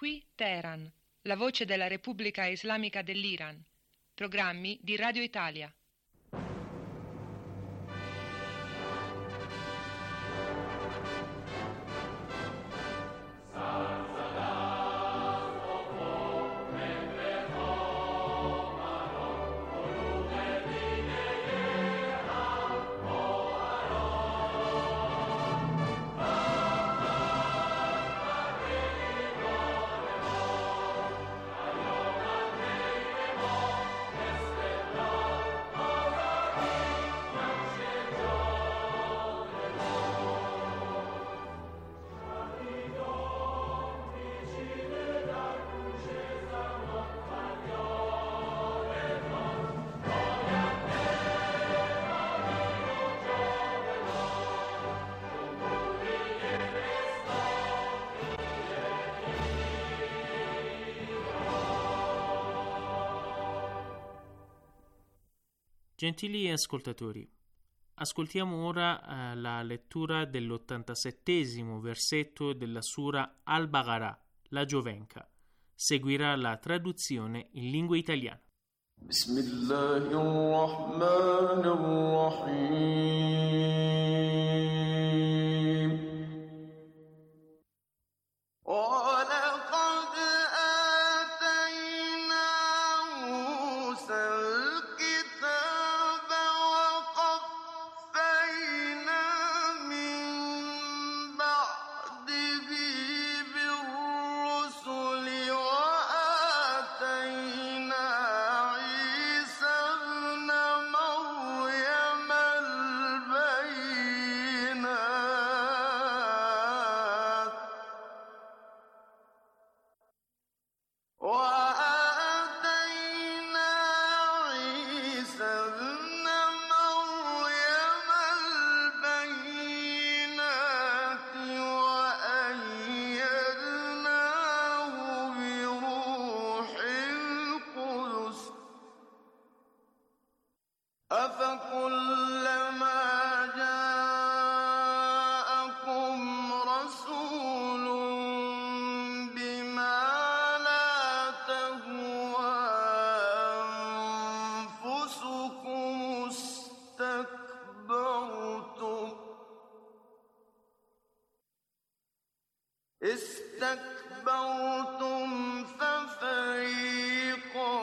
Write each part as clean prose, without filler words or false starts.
Qui Teheran, la voce della Repubblica Islamica dell'Iran. Programmi di Radio Italia. Gentili ascoltatori, ascoltiamo ora la lettura dell'87° versetto della Sura Al-Baqarah, la Giovenca. Seguirà la traduzione in lingua italiana. Bismillahirrahmanirrahim. استكبرتم ففريقا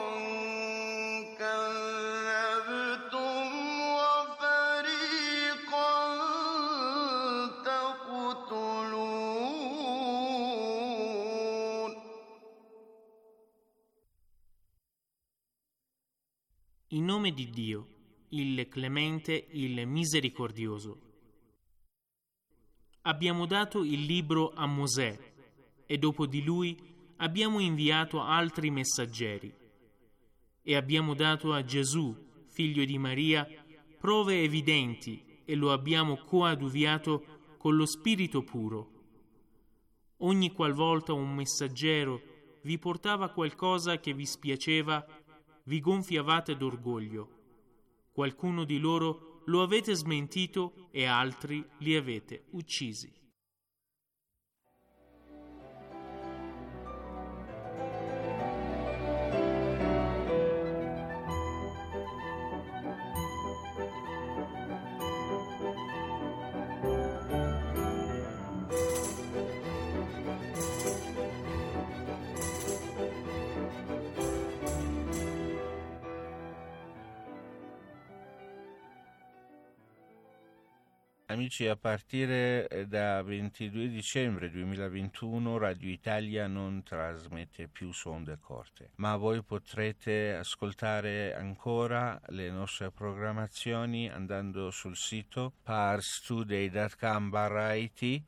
كذبتم وفريقا تقتلون. In nome di Dio, il Clemente, il Misericordioso. Abbiamo dato il libro a Mosè e dopo di lui abbiamo inviato altri messaggeri e abbiamo dato a Gesù, figlio di Maria, prove evidenti e lo abbiamo coadiuviato con lo Spirito puro. Ogni qualvolta un messaggero vi portava qualcosa che vi spiaceva, vi gonfiavate d'orgoglio. Qualcuno di loro lo avete smentito e altri li avete uccisi. Amici, a partire da 22 dicembre 2021 Radio Italia non trasmette più sonde corte, ma voi potrete ascoltare ancora le nostre programmazioni andando sul sito parstoday.com/it.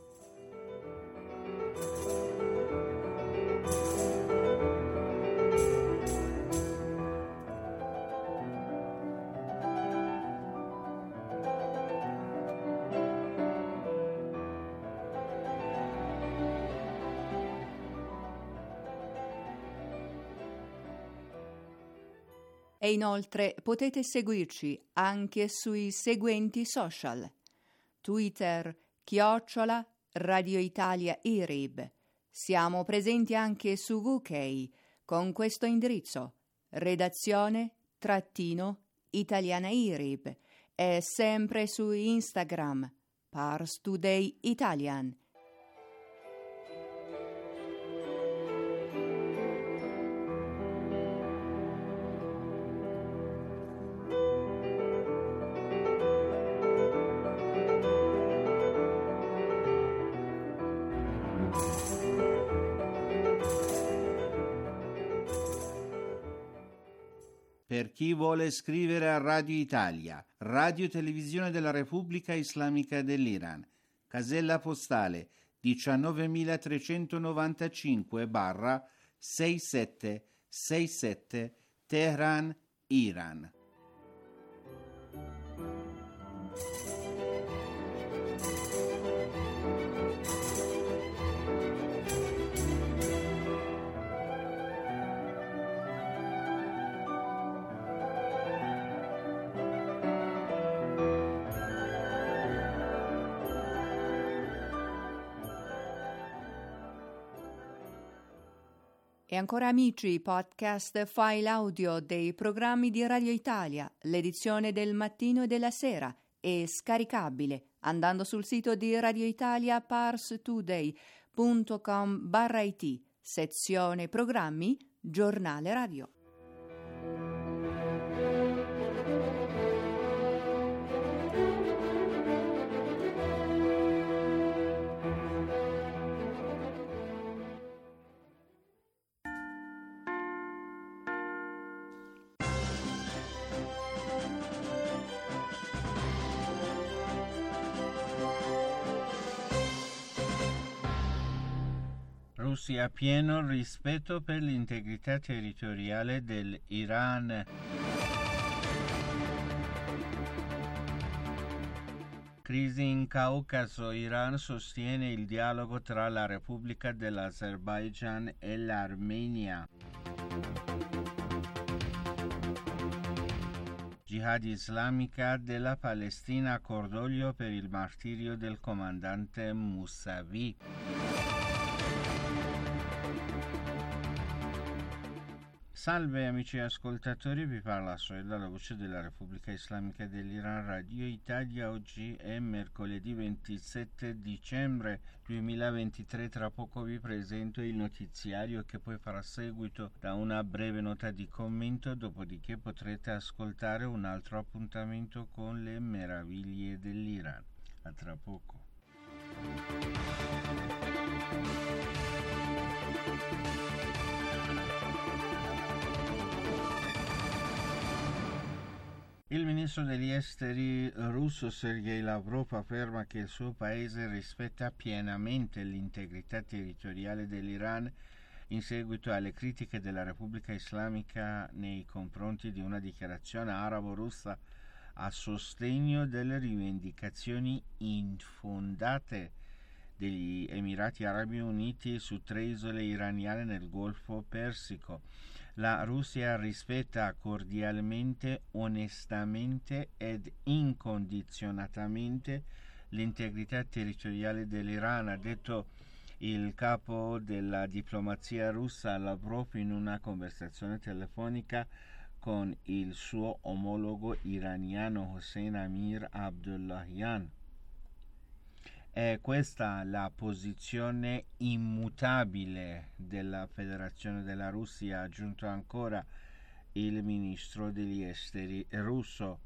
E inoltre potete seguirci anche sui seguenti social: Twitter @ Radio Italia IRIB, Siamo presenti anche su VK con questo indirizzo: redazione-italianairib, e sempre su Instagram Pars Today Italian. Per chi vuole scrivere a Radio Italia, Radio Televisione della Repubblica Islamica dell'Iran, casella postale 19.395/6767 Teheran, Iran. E ancora amici, podcast file audio dei programmi di Radio Italia, l'edizione del mattino e della sera, è scaricabile andando sul sito di Radio Italia parstoday.com/it, sezione programmi, giornale radio. Russia pieno rispetto per l'integrità territoriale dell'Iran. Crisi in Caucaso. Iran sostiene il dialogo tra la Repubblica dell'Azerbaigian e l'Armenia. Jihad islamica della Palestina, cordoglio per il martirio del comandante Mousavi. Salve amici ascoltatori, vi parla Soel dalla voce della Repubblica Islamica dell'Iran, Radio Italia. Oggi è mercoledì 27 dicembre 2023, tra poco vi presento il notiziario che poi farà seguito da una breve nota di commento, dopodiché potrete ascoltare un altro appuntamento con le meraviglie dell'Iran. A tra poco. Il ministro degli esteri russo Sergei Lavrov afferma che il suo paese rispetta pienamente l'integrità territoriale dell'Iran in seguito alle critiche della Repubblica Islamica nei confronti di una dichiarazione arabo-russa a sostegno delle rivendicazioni infondate degli Emirati Arabi Uniti su 3 isole iraniane nel Golfo Persico. La Russia rispetta cordialmente, onestamente ed incondizionatamente l'integrità territoriale dell'Iran, ha detto il capo della diplomazia russa Lavrov in una conversazione telefonica con il suo omologo iraniano Hossein Amir Abdullahian. È questa la posizione immutabile della Federazione della Russia, ha aggiunto ancora il ministro degli esteri russo.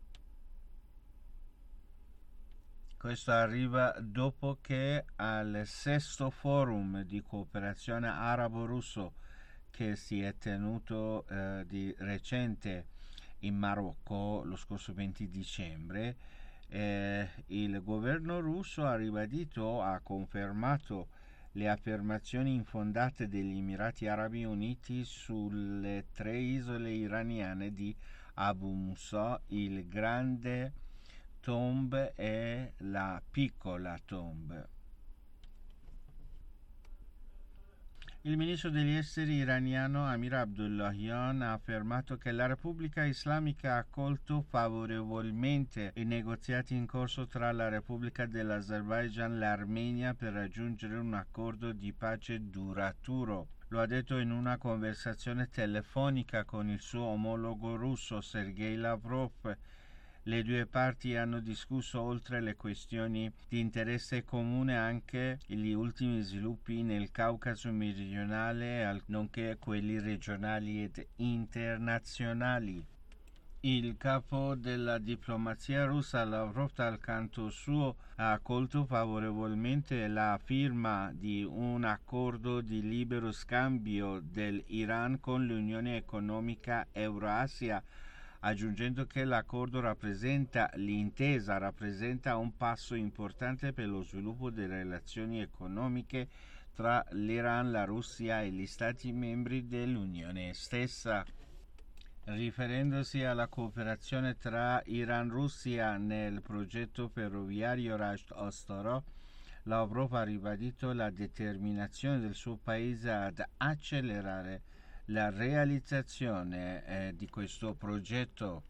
Questo arriva dopo che al 6° forum di cooperazione arabo-russo che si è tenuto di recente in Marocco lo scorso 20 dicembre, il governo russo ha confermato le affermazioni infondate degli Emirati Arabi Uniti sulle 3 isole iraniane di Abu Musa, il Grande Tomb e la Piccola Tomb. Il ministro degli esteri iraniano Amir Abdullahian ha affermato che la Repubblica Islamica ha accolto favorevolmente i negoziati in corso tra la Repubblica dell'Azerbaigian e l'Armenia per raggiungere un accordo di pace duraturo. Lo ha detto in una conversazione telefonica con il suo omologo russo Sergei Lavrov. Le due parti hanno discusso, oltre le questioni di interesse comune, anche gli ultimi sviluppi nel Caucaso meridionale, nonché quelli regionali ed internazionali. Il capo della diplomazia russa Lavrov, dal canto suo, ha accolto favorevolmente la firma di un accordo di libero scambio dell'Iran con l'Unione Economica Eurasia, aggiungendo che l'intesa rappresenta un passo importante per lo sviluppo delle relazioni economiche tra l'Iran, la Russia e gli Stati membri dell'Unione stessa. Riferendosi alla cooperazione tra Iran e Russia nel progetto ferroviario Rasht-Ostoro, Lavrov ha ribadito la determinazione del suo paese ad accelerare la realizzazione di questo progetto.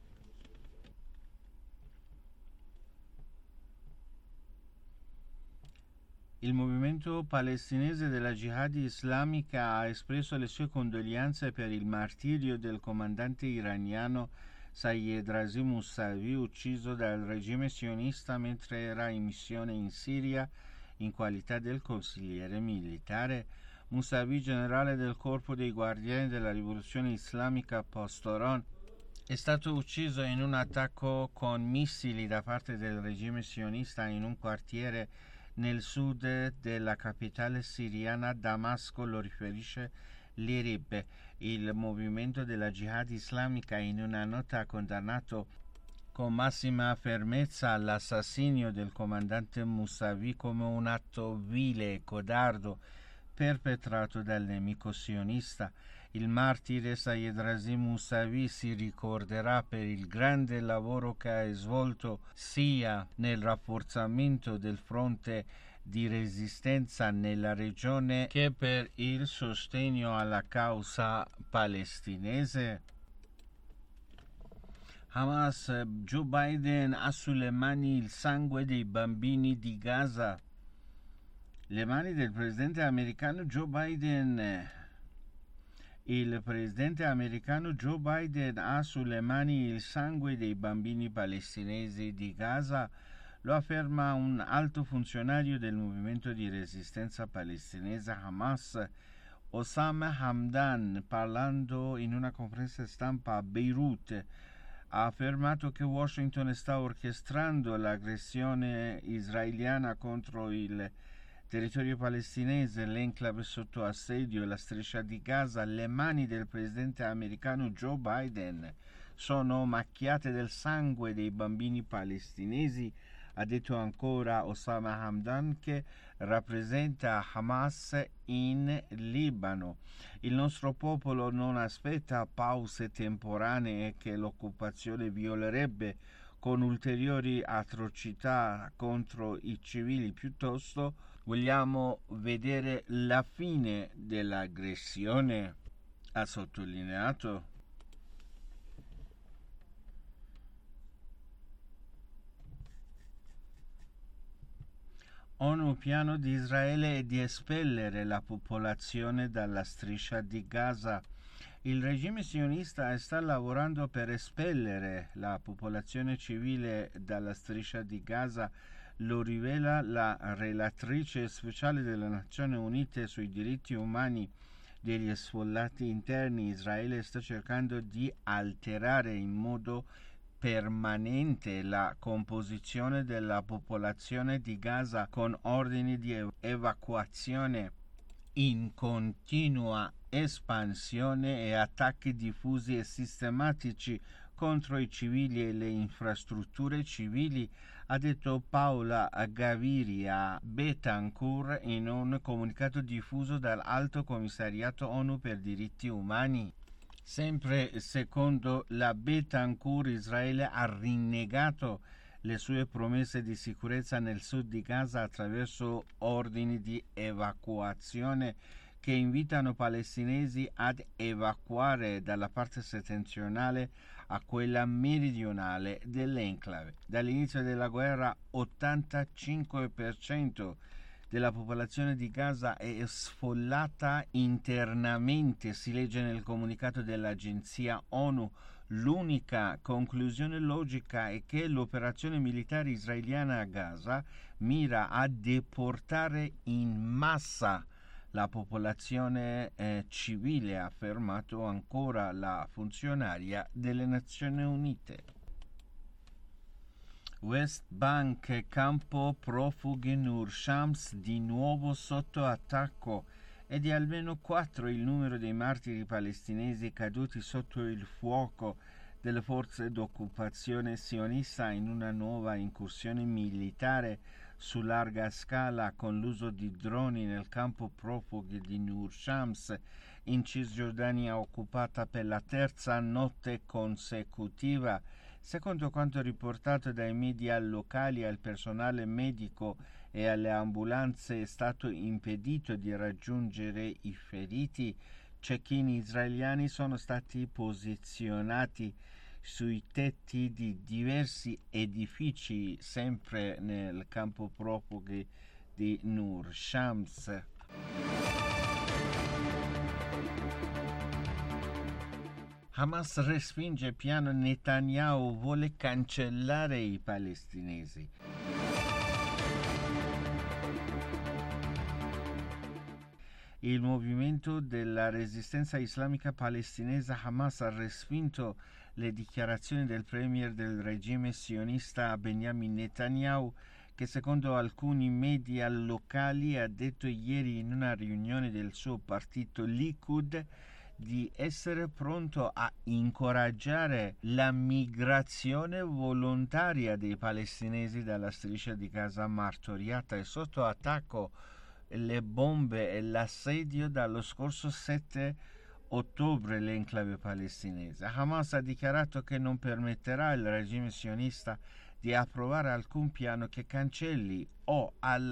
Il movimento palestinese della Jihad islamica ha espresso le sue condoglianze per il martirio del comandante iraniano Sayed Razi Mousavi, ucciso dal regime sionista mentre era in missione in Siria in qualità del consigliere militare. Mousavi, generale del corpo dei guardiani della rivoluzione islamica post-Oran, è stato ucciso in un attacco con missili da parte del regime sionista in un quartiere nel sud della capitale siriana Damasco, lo riferisce l'IRIB. Il movimento della Jihad islamica in una nota ha condannato con massima fermezza l'assassinio del comandante Mousavi come un atto vile e codardo perpetrato dal nemico sionista. Il martire Sayed Razi Mousavi si ricorderà per il grande lavoro che ha svolto sia nel rafforzamento del fronte di resistenza nella regione che per il sostegno alla causa palestinese. Hamas: Joe Biden ha sulle mani il sangue dei bambini di Gaza. Le mani del presidente americano Joe Biden. Il presidente americano Joe Biden ha sulle mani il sangue dei bambini palestinesi di Gaza, lo afferma un alto funzionario del movimento di resistenza palestinese Hamas, Osama Hamdan, parlando in una conferenza stampa a Beirut. Ha affermato che Washington sta orchestrando l'aggressione israeliana contro il territorio palestinese, l'enclave sotto assedio e la striscia di Gaza. Le mani del presidente americano Joe Biden sono macchiate del sangue dei bambini palestinesi, ha detto ancora Osama Hamdan, che rappresenta Hamas in Libano. Il nostro popolo non aspetta pause temporanee che l'occupazione violerebbe con ulteriori atrocità contro i civili, piuttosto vogliamo vedere la fine dell'aggressione, ha sottolineato. ONU: piano di Israele è di espellere la popolazione dalla striscia di Gaza. Il regime sionista sta lavorando per espellere la popolazione civile dalla striscia di Gaza, lo rivela la relatrice speciale delle Nazioni Unite sui diritti umani degli sfollati interni. Israele sta cercando di alterare in modo permanente la composizione della popolazione di Gaza con ordini di evacuazione in continua espansione e attacchi diffusi e sistematici contro i civili e le infrastrutture civili, ha detto Paola Gaviria Betancourt in un comunicato diffuso dall'Alto Commissariato ONU per diritti umani. Sempre secondo la Betancourt, Israele ha rinnegato le sue promesse di sicurezza nel sud di Gaza attraverso ordini di evacuazione che invitano palestinesi ad evacuare dalla parte settentrionale a quella meridionale dell'enclave. Dall'inizio della guerra 85% della popolazione di Gaza è sfollata internamente, si legge nel comunicato dell'agenzia ONU. L'unica conclusione logica è che l'operazione militare israeliana a Gaza mira a deportare in massa la popolazione civile, ha affermato ancora la funzionaria delle Nazioni Unite. West Bank, campo profughi Nur Shams di nuovo sotto attacco, e di almeno 4 il numero dei martiri palestinesi caduti sotto il fuoco delle forze d'occupazione sionista in una nuova incursione militare su larga scala con l'uso di droni nel campo profughi di Nur Shams in Cisgiordania, occupata per la terza notte consecutiva. Secondo quanto riportato dai media locali, al personale medico e alle ambulanze è stato impedito di raggiungere i feriti. Cecchini israeliani sono stati posizionati sui tetti di diversi edifici, sempre nel campo profughi di Nur Shams. Hamas respinge piano Netanyahu, vuole cancellare i palestinesi. Il movimento della resistenza islamica palestinese Hamas ha respinto le dichiarazioni del premier del regime sionista Benjamin Netanyahu, che secondo alcuni media locali ha detto ieri in una riunione del suo partito Likud di essere pronto a incoraggiare la migrazione volontaria dei palestinesi dalla striscia di Gaza martoriata e sotto attacco le bombe e l'assedio dallo scorso 7 ottobre l'enclave palestinese. Hamas ha dichiarato che non permetterà al regime sionista di approvare alcun piano che cancelli o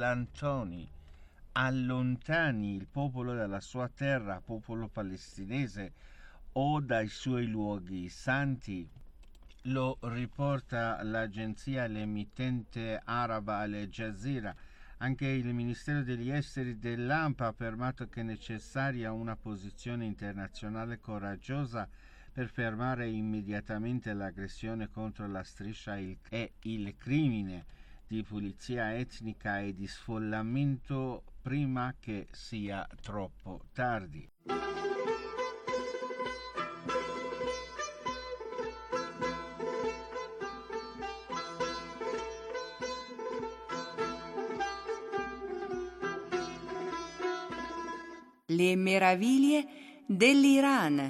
allontani il popolo dalla sua terra, popolo palestinese, o dai suoi luoghi santi. Lo riporta l'agenzia, l'emittente araba Al Jazeera. Anche il Ministero degli Esteri dell'ANP ha affermato che è necessaria una posizione internazionale coraggiosa per fermare immediatamente l'aggressione contro la striscia e il crimine di pulizia etnica e di sfollamento prima che sia troppo tardi. Le meraviglie dell'Iran.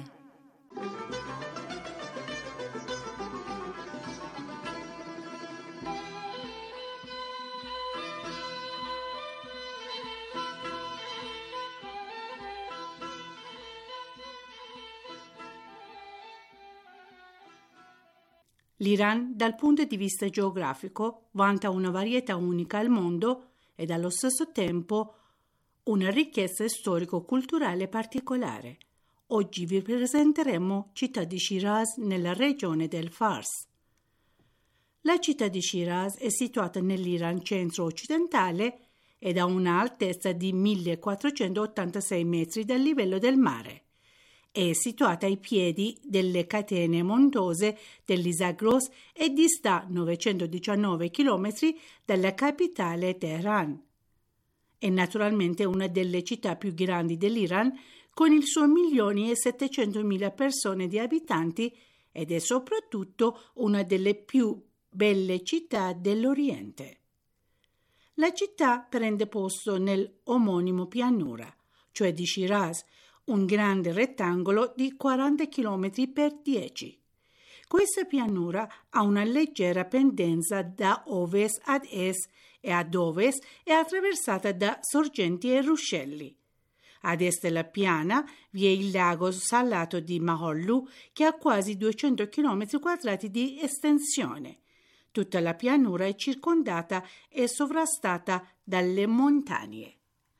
L'Iran, dal punto di vista geografico, vanta una varietà unica al mondo ed allo stesso tempo una ricchezza storico-culturale particolare. Oggi vi presenteremo città di Shiraz nella regione del Fars. La città di Shiraz è situata nell'Iran centro-occidentale ed ha una altezza di 1486 metri dal livello del mare. È situata ai piedi delle catene montuose dell'Isagros e dista 919 km dalla capitale Teheran. È naturalmente una delle città più grandi dell'Iran, con il suo 1.700.000 persone di abitanti, ed è soprattutto una delle più belle città dell'Oriente. La città prende posto nell'omonimo pianura, cioè di Shiraz, un grande rettangolo di 40 km per 10. Questa pianura ha una leggera pendenza da ovest ad est e ad ovest è attraversata da sorgenti e ruscelli. Ad est della piana vi è il lago salato di Mahollu, che ha quasi 200 km² di estensione. Tutta la pianura è circondata e sovrastata dalle montagne.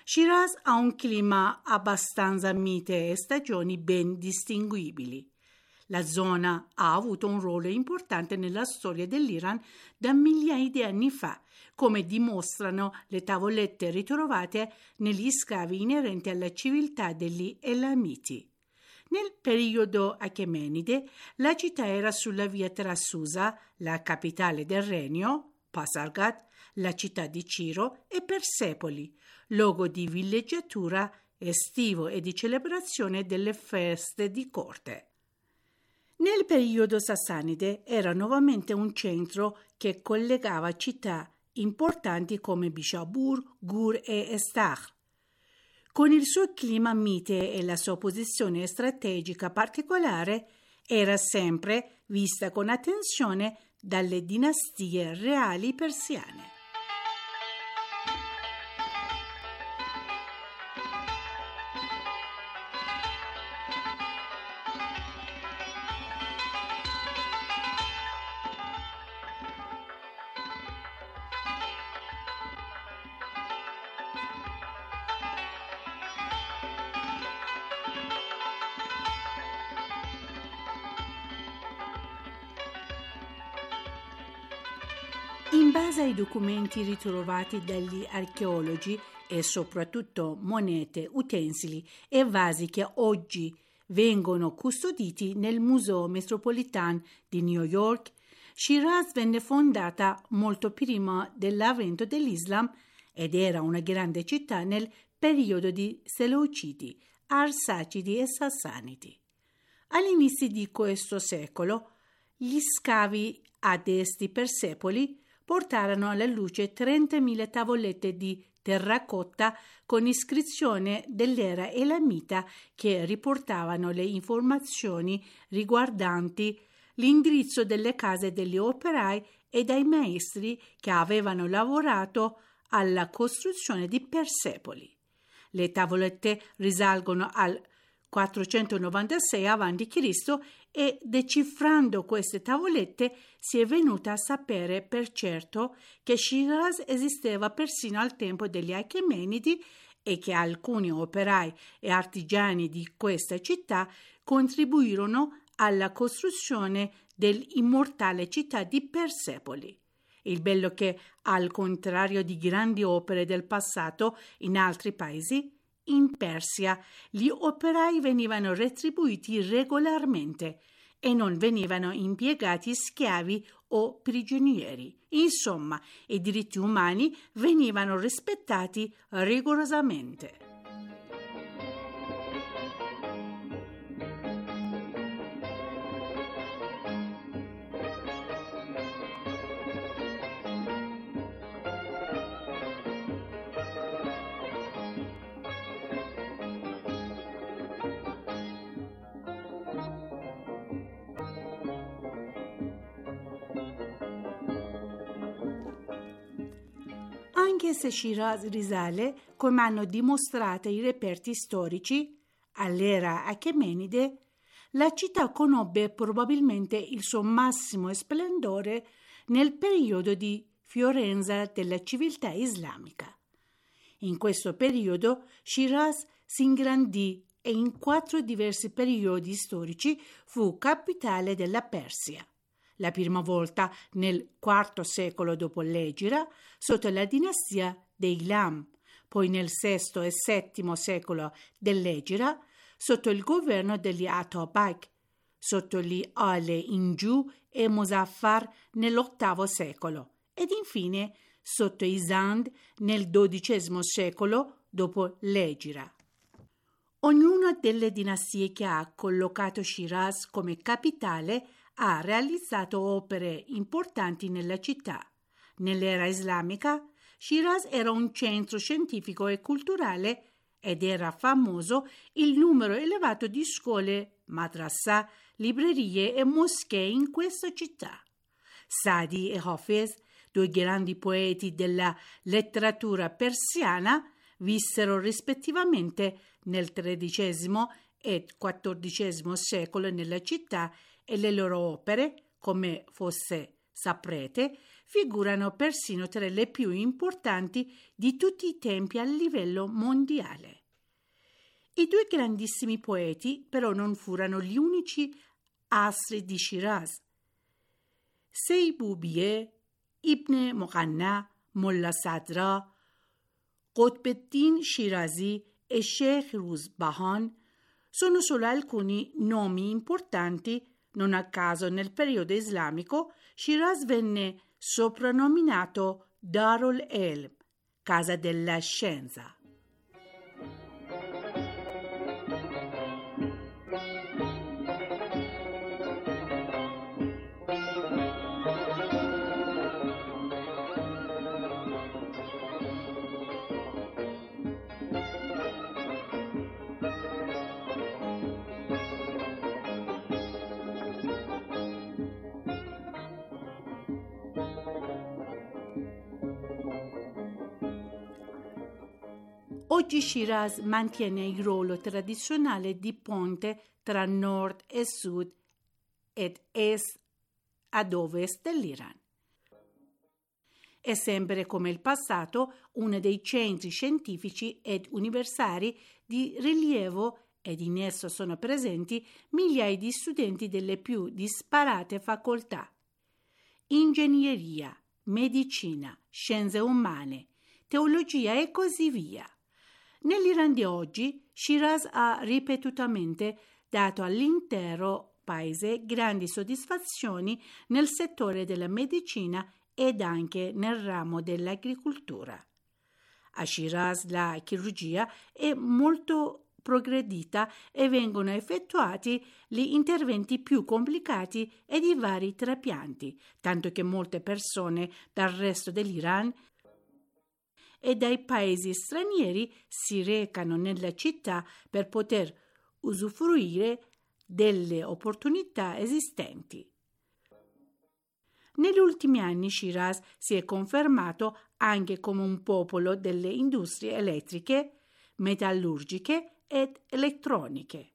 Shiraz ha un clima abbastanza mite e stagioni ben distinguibili. La zona ha avuto un ruolo importante nella storia dell'Iran da migliaia di anni fa, come dimostrano le tavolette ritrovate negli scavi inerenti alla civiltà degli Elamiti. Nel periodo achemenide, la città era sulla via tra Susa, la capitale del regno, Pasargad, la città di Ciro, e Persepoli, luogo di villeggiatura estivo e di celebrazione delle feste di corte. Nel periodo sassanide era nuovamente un centro che collegava città importanti come Bishabur, Gur e Estakhr. Con il suo clima mite e la sua posizione strategica particolare, era sempre vista con attenzione dalle dinastie reali persiane. In base ai documenti ritrovati dagli archeologi e soprattutto monete, utensili e vasi che oggi vengono custoditi nel Museo Metropolitan di New York, Shiraz venne fondata molto prima dell'avvento dell'Islam ed era una grande città nel periodo di Seleucidi, Arsacidi e Sassanidi. All'inizio di questo secolo, gli scavi ad est di Persepoli portarono alla luce 30.000 tavolette di terracotta con iscrizione dell'era elamita che riportavano le informazioni riguardanti l'indirizzo delle case degli operai e dai maestri che avevano lavorato alla costruzione di Persepoli. Le tavolette risalgono al 496 a.C. e decifrando queste tavolette si è venuta a sapere per certo che Shiraz esisteva persino al tempo degli Achemenidi e che alcuni operai e artigiani di questa città contribuirono alla costruzione dell'immortale città di Persepoli. Il bello che, al contrario di grandi opere del passato in altri paesi, in Persia gli operai venivano retribuiti regolarmente e non venivano impiegati schiavi o prigionieri. Insomma, i diritti umani venivano rispettati rigorosamente. Anche se Shiraz risale, come hanno dimostrato i reperti storici, all'era achemenide, la città conobbe probabilmente il suo massimo splendore nel periodo di fiorenza della civiltà islamica. In questo periodo Shiraz si ingrandì e in 4 diversi periodi storici fu capitale della Persia. La prima volta nel IV secolo dopo l'Egira, sotto la dinastia dei Lam, poi nel VI e VII secolo dell'Egira, sotto il governo degli Atobak, sotto gli Ale Ingiu e Muzaffar nell'VIII secolo, ed infine sotto i Zand nel XII secolo dopo l'Egira. Ognuna delle dinastie che ha collocato Shiraz come capitale ha realizzato opere importanti nella città. Nell'era islamica, Shiraz era un centro scientifico e culturale ed era famoso il numero elevato di scuole, madrasa, librerie e moschee in questa città. Sadi e Hafiz, 2 grandi poeti della letteratura persiana, vissero rispettivamente nel XIII e XIV secolo nella città e le loro opere, come fosse saprete, figurano persino tra le più importanti di tutti i tempi a livello mondiale. I due grandissimi poeti però non furono gli unici astri di Shiraz. Seybubiye, Ibn Muqanna, Molla Sadra, Qutbuddin Shirazi e Sheikh Ruzbahan sono solo alcuni nomi importanti. Non a caso nel periodo islamico Shiraz venne soprannominato Darul Ilm, casa della scienza. Oggi Shiraz mantiene il ruolo tradizionale di ponte tra nord e sud ed est ad ovest dell'Iran. È sempre come il passato uno dei centri scientifici ed universitari di rilievo ed in esso sono presenti migliaia di studenti delle più disparate facoltà: ingegneria, medicina, scienze umane, teologia e così via. Nell'Iran di oggi, Shiraz ha ripetutamente dato all'intero paese grandi soddisfazioni nel settore della medicina ed anche nel ramo dell'agricoltura. A Shiraz la chirurgia è molto progredita e vengono effettuati gli interventi più complicati e di vari trapianti, tanto che molte persone dal resto dell'Iran e dai paesi stranieri si recano nella città per poter usufruire delle opportunità esistenti. Negli ultimi anni Shiraz si è confermato anche come un popolo delle industrie elettriche, metallurgiche ed elettroniche.